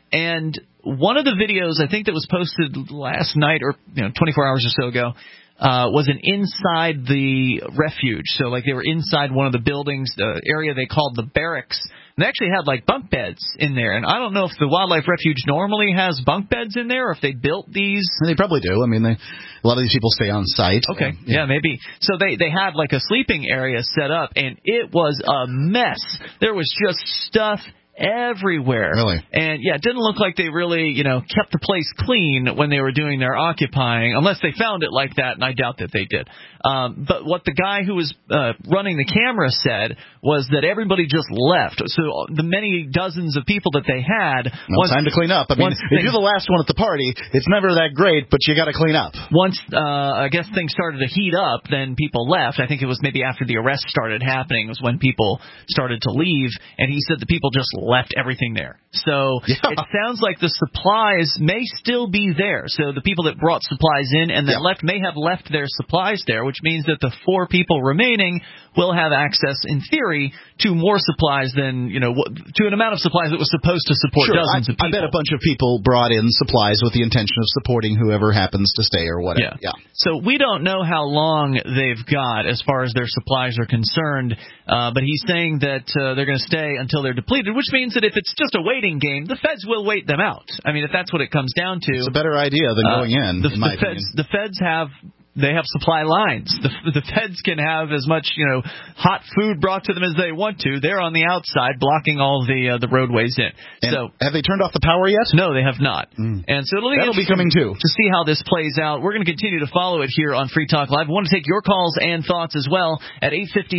And one of the videos, I think that was posted last night or 24 hours or so ago, was an inside the refuge. So like they were inside one of the buildings, the area they called the barracks. And they actually had like bunk beds in there. And I don't know if the Wildlife Refuge normally has bunk beds in there or if they built these. They probably do. I mean, a lot of these people stay on site. Okay, yeah, maybe. So they had like a sleeping area set up, and it was a mess. There was just stuff everywhere. Really? And yeah, it didn't look like they really, kept the place clean when they were doing their occupying, unless they found it like that, and I doubt that they did. But what the guy who was running the camera said was that everybody just left. So the many dozens of people that they had... time to clean up. I mean, if you're the last one at the party, it's never that great, but you got to clean up. Once, I guess, things started to heat up, then people left. I think it was maybe after the arrest started happening was when people started to leave, and he said the people just left everything there. So it sounds like the supplies may still be there. So the people that brought supplies in and then left may have left their supplies there, which means that the 4 people remaining will have access, in theory, to more supplies than, to an amount of supplies that was supposed to support dozens of people. I bet a bunch of people brought in supplies with the intention of supporting whoever happens to stay or whatever. Yeah. So we don't know how long they've got as far as their supplies are concerned, but he's saying that they're going to stay until they're depleted, which means that if it's just a waiting game, the feds will wait them out. I mean, if that's what it comes down to. It's a better idea than going in my opinion. The feds have... They have supply lines. The feds can have as much, hot food brought to them as they want to. They're on the outside blocking all the roadways in. And so have they turned off the power yet? No, they have not. And so that'll be coming too. To see how this plays out. We're going to continue to follow it here on Free Talk Live. We want to take your calls and thoughts as well at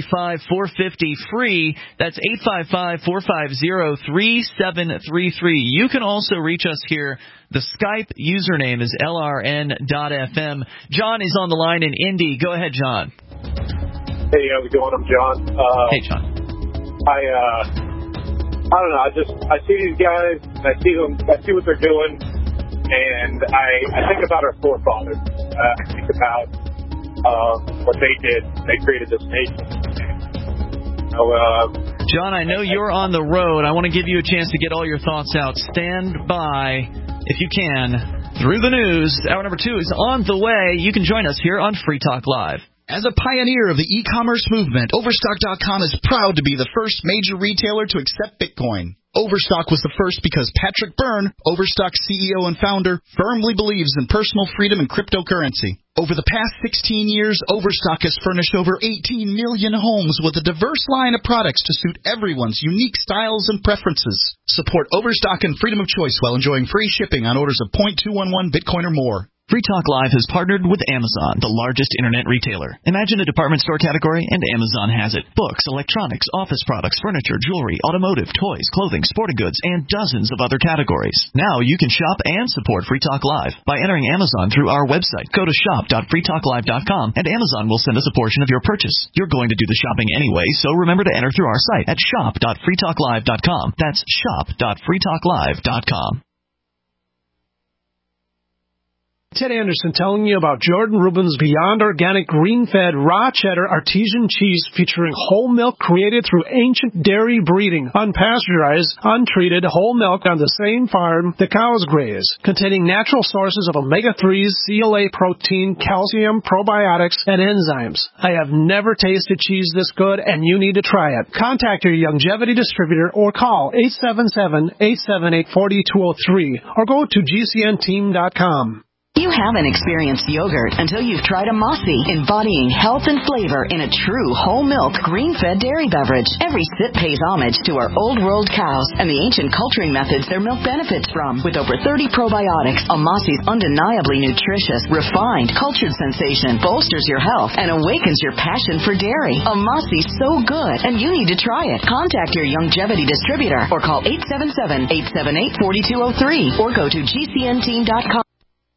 855-450-FREE. That's 855-450-3733. You can also reach us here. The Skype username is LRN.FM. John is on the line in Indy. Go ahead, John. Hey, how's it going? I'm John. Hey, John. I don't know. I see these guys. I see what they're doing, and I think about our forefathers. I think about what they did. They created this nation. John, I know you're on the road. I want to give you a chance to get all your thoughts out. Stand by, if you can, through the news. Hour number 2 is on the way. You can join us here on Free Talk Live. As a pioneer of the e-commerce movement, Overstock.com is proud to be the first major retailer to accept Bitcoin. Overstock was the first because Patrick Byrne, Overstock's CEO and founder, firmly believes in personal freedom and cryptocurrency. Over the past 16 years, Overstock has furnished over 18 million homes with a diverse line of products to suit everyone's unique styles and preferences. Support Overstock and freedom of choice while enjoying free shipping on orders of 0.211 Bitcoin or more. Free Talk Live has partnered with Amazon, the largest internet retailer. Imagine a department store category, and Amazon has it. Books, electronics, office products, furniture, jewelry, automotive, toys, clothing, sporting goods, and dozens of other categories. Now you can shop and support Free Talk Live by entering Amazon through our website. Go to shop.freetalklive.com, and Amazon will send us a portion of your purchase. You're going to do the shopping anyway, so remember to enter through our site at shop.freetalklive.com. That's shop.freetalklive.com. Ted Anderson telling you about Jordan Rubin's Beyond Organic Green-Fed Raw Cheddar Artesian Cheese featuring whole milk created through ancient dairy breeding, unpasteurized, untreated whole milk on the same farm the cows graze, containing natural sources of omega-3s, CLA protein, calcium, probiotics, and enzymes. I have never tasted cheese this good, and you need to try it. Contact your Youngevity distributor or call 877-878-4203 or go to gcnteam.com. You haven't experienced yogurt until you've tried a Mossy, embodying health and flavor in a true whole milk, green-fed dairy beverage. Every sip pays homage to our old world cows and the ancient culturing methods their milk benefits from. With over 30 probiotics, a Mossy's undeniably nutritious, refined, cultured sensation bolsters your health and awakens your passion for dairy. A Mossy's so good, and you need to try it. Contact your Youngevity distributor or call 877-878-4203 or go to gcnteam.com.